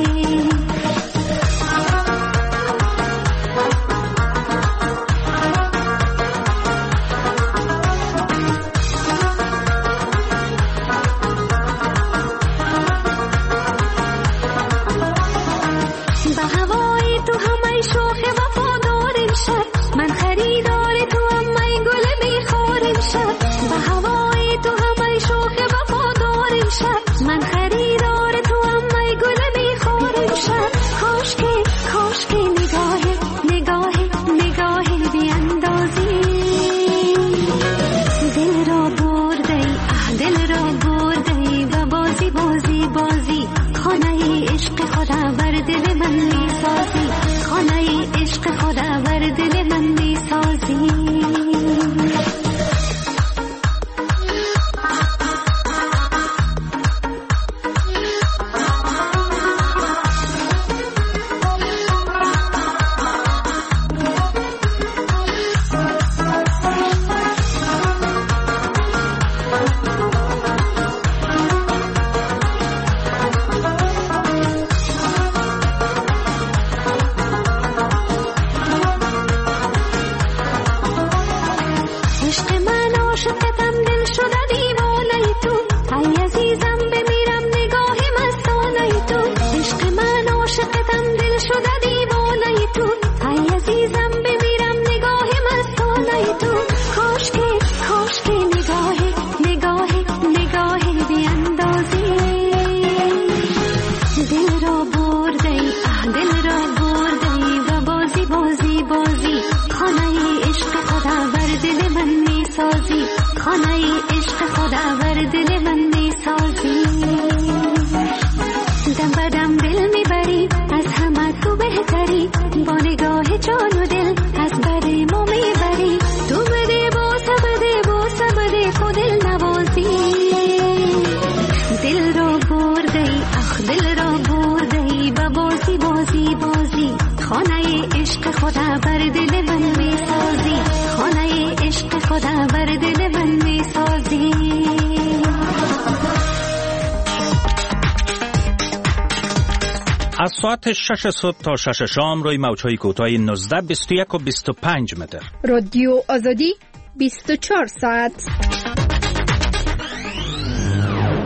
از ساعت شش صبح تا شش شام روی موج‌های کوتاه نوزده، بیست و یک و بیست و پنج متر. رادیو آزادی بیست و چهار ساعت.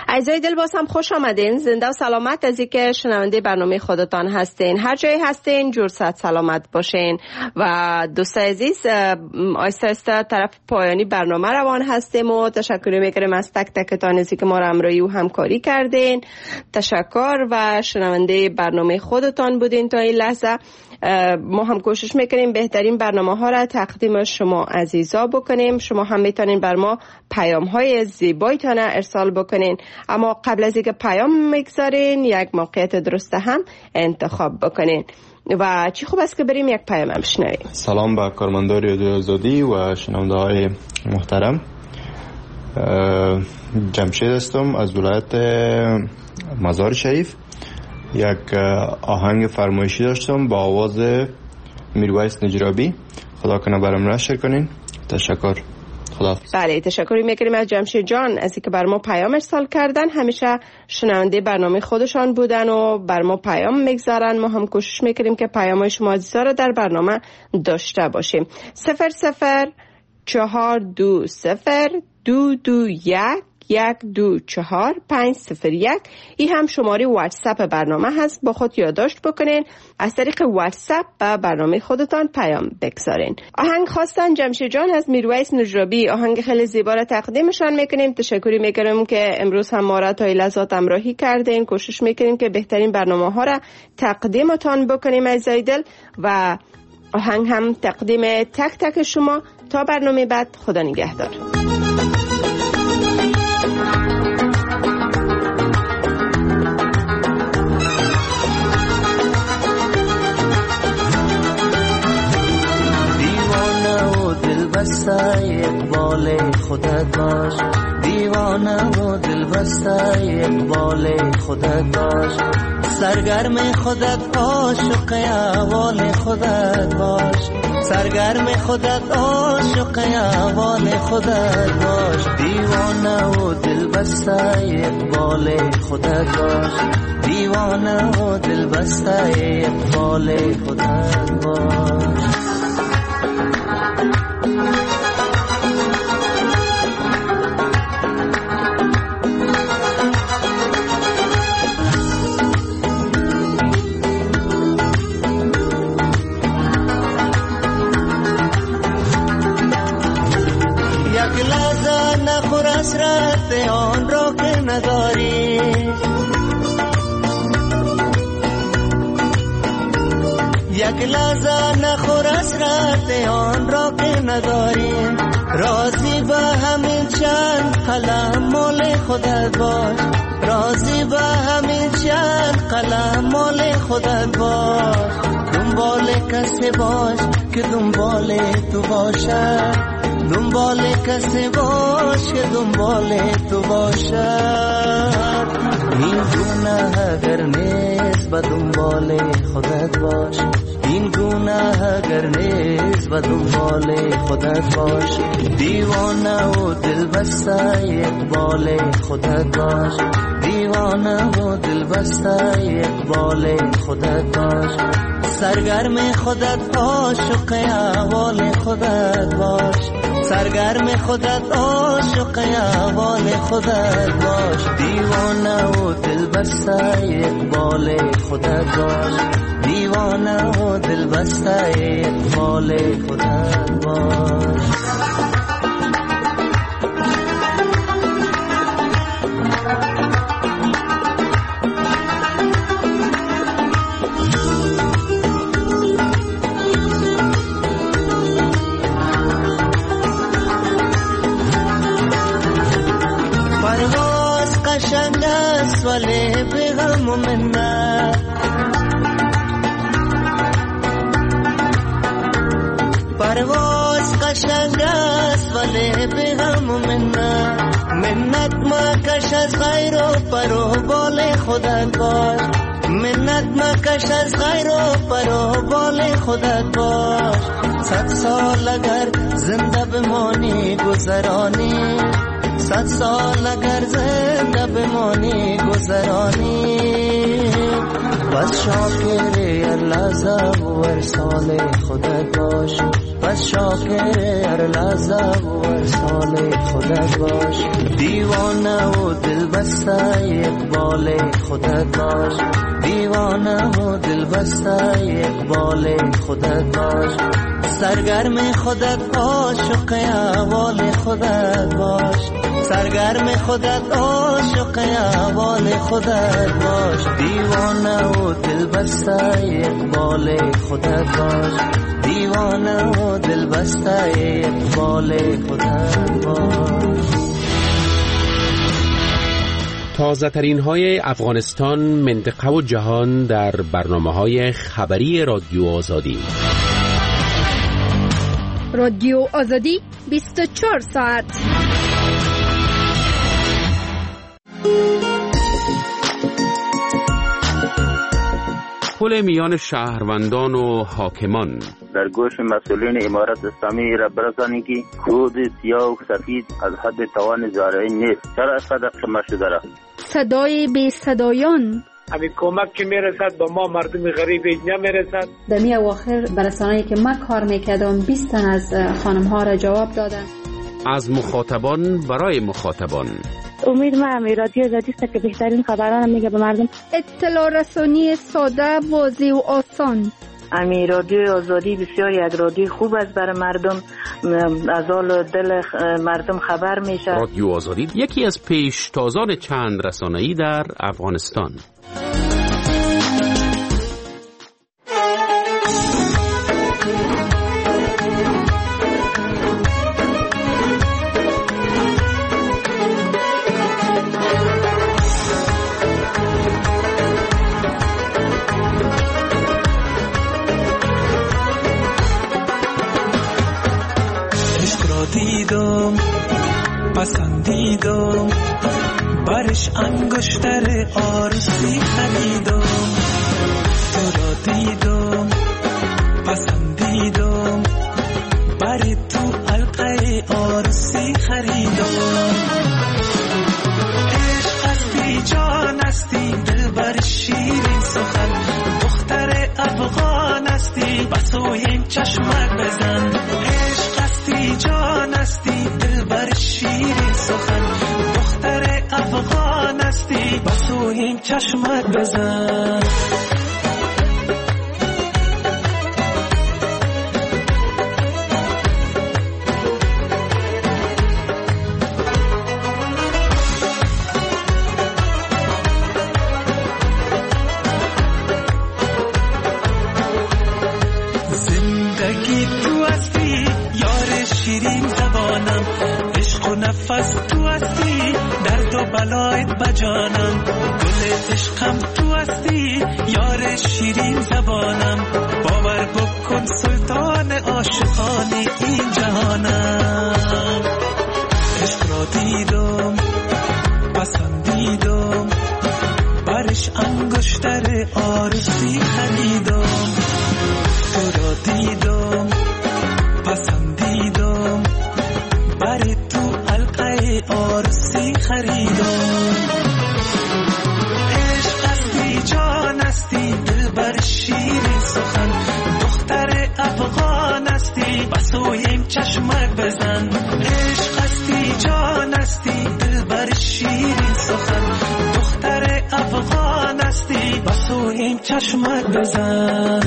عزیزای دل باز هم خوش آمدین. زنده و سلامت از اینکه شنونده برنامه خودتان هستین. هر جایی هستین جور صحت سلامت باشین. و دوستای عزیز آیسته آیسته طرف پایانی برنامه روان هستیم و تشکر میکنیم از تک تکتان از اینکه ما را همراهی و همکاری کردین. تشکر و شنونده برنامه خودتان بودین تا این لحظه. ما هم کوشش میکنیم بهترین برنامه ها را تقدیم شما عزیزا بکنیم. شما هم میتونین بر ما پیام های زیبایتان ارسال بکنین، اما قبل از اینکه پیام میگذارین یک موقعیت درست هم انتخاب بکنین. و چی خوب است که بریم یک پیام هم بشنویم. سلام به کارمندان رادیو آزادی و شنونده های محترم. جمشید هستم از ولایت مزار شریف. یک آهنگ فرمایشی داشتم با آواز میرویس نجرابی. خدا کنه برام نشر کنین. تشکر. خدا. بله تشکری میکنیم از جمشید جان از اینکه بر ما پیام ارسال کردن. همیشه شنونده برنامه خودشان بودن و بر ما پیام میگذارن. ما هم کوشش میکنیم که پیام‌های شما عزیزا رو در برنامه داشته باشیم. صفر صفر چهار دو صفر دو دو یک یک دو چهار پنج صفر یک. این هم شماره واتساپ برنامه هست، با خود یادداشت بکنین. از طریق واتساپ به برنامه خودتان پیام بگذارین. آهنگ خواستن جمشید جان از میرویس نجرابی. آهنگ خیلی زیبا را تقدیمشان میکنیم. تشکری میکنیم که امروز هم ما را تا لحظات همراهی کردین. کوشش میکنیم که بهترین برنامه ها را تقدیمتان بکنیم عزیزای دل. و آهنگ هم تقدیم تک تک شما. تا برنامه بعد، خدا نگهدار. اقبال خودت باش، دیوانه و دل بسته اقبال خودت باش، سرگرم خودت عاشق احوال خودت باش، سرگرم خودت عاشق احوال خودت باش، دیوانه و دل بسته اقبال خودت باش، دیوانه و دل بسته اقبال خودت باش. حسرت آن را که نداری، یک لحظه نخور حسرت آن را که نداری، راضی به همین چند قلم مال خودت باش، راضی به همین چند قلم مال خودت باش، دنبال کسی باش که دنبال تو باشد، دنبال کسی باش که دنبال تو باشد، این گونه اگر نیست به دنبال خودت باش، این گونه اگر نیست به دنبال خودت باش، دیوانه و دل بسته اقبال خودت باش، دیوانه و دل بسته اقبال خودت باش، سرگرم خودت عاشق احوال خودت باش، سرگرم خودت عاشق احوال خودت باش، دیوانه و دل بسته اقبال خودت باش، دیوانه و دل بسته اقبال خودت باش. قشنگ است ولی به غم و منت، پرواز قشنگ است ولی به غم و منت، منت مکش از غیر و پر و بال خودت باش، منت مکش از غیر و پر و بال خودت باش، صد سال اگر زنده بمانی گذرانی، صد سال اگر زنده بمانی گذرانی بس شاکر هر لحظه و هر سال خودت باش بس شاکر هر لحظه و هر سال خودت باش دیوانه و دل بسته اقبال خودت باش دیوانه و دل بسته اقبال خودت باش سرگرم خودت عاشق احوال خودت باش سرگرم خودت عاشق احوال خودت باش دیوانه و دل بسته اقبال خودت باش دیوانه و دل بسته اقبال خودت باش. تازه ترین های افغانستان، منطقه و جهان در برنامه های خبری رادیو آزادی. رادیو آزادی بیست و چهار ساعت. پل میان شهروندان و حاکمان. در گوش مسئولین امارت اسلامی را برسانید که کود سیاه و سفید از حد توان زارعی نیست. چرا صدق شما شده را؟ صدای بی صدایان. همین کمک که میرسد با ما مردم غریب اینجا میرسد. در می اواخر برسانه‌ای که من کار میکردم بیست تن از خانم ها را جواب دادن. از مخاطبان برای مخاطبان. امید ما هم رادیو آزادی است که بهترین خبران میگه به مردم. اطلاع رسانی ساده، واضح و آسان. امی رادیو آزادی بسیار یک رادیو خوب است برای مردم، از حال دل مردم خبر میشه. رادیو آزادی یکی از پیشتازان چند رسانه‌ای در افغانستان. دیدم پسندیدم برش انگشتر آرزی خریدم تو را دیدم پسندیدم بر تو حلقه آرزی خریدم عشق هستی جان هستی دل بر شیرین سخن دختر افغان هستی بسویم چشمک بزن عشق هستی جان هستی دل بر شیرین سخن دختر افغان هستی بسویم چشمک بزن نفس تو هستی درد و بلایت بجانم گل عشقم تو هستی یار شیرین زبانم باور بکن سلطان عاشقان این جهانم عشق را دیدم پسندیدم برش انگشتر آرزی خریدم تو را دیدم پسندیدم بر تو حلقه آرزی خریدم عشق هستی جان هستی دل بر شیرین سخن دختر افغان هستی بسویم چشمک بزن عشق هستی جان هستی دل بر شیرین سخن دختر افغان هستی بسویم چشمک بزن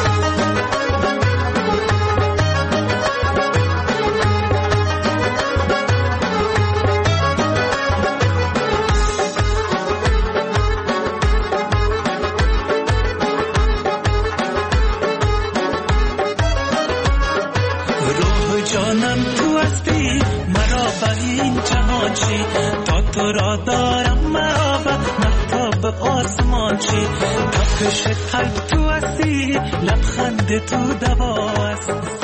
جانم تو هستی مرا به این جهان چی تا تو را دارم مرا به مهتاب آسمان چی تپش قلب تو هستی لبخند تو دوا است